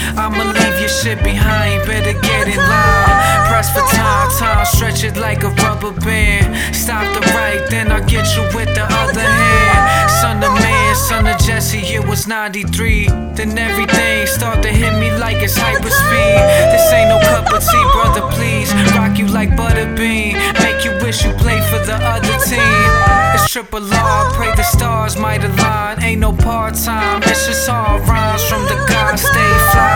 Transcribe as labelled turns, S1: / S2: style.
S1: I'ma leave your shit behind, better get in line. Press for time, time, stretch it like a rubber band. Stop the right, then I'll get you with the other hand. Son of man, son of Jesse, it was 93. Then everything start to hit me like it's hyperspeed. This ain't no cup of tea, brother, please. Rock you like butterbean, make you wish you played for the other team. It's triple R, pray the stars might align. Ain't no part-time, it's just all rhymes from the God, stay fly.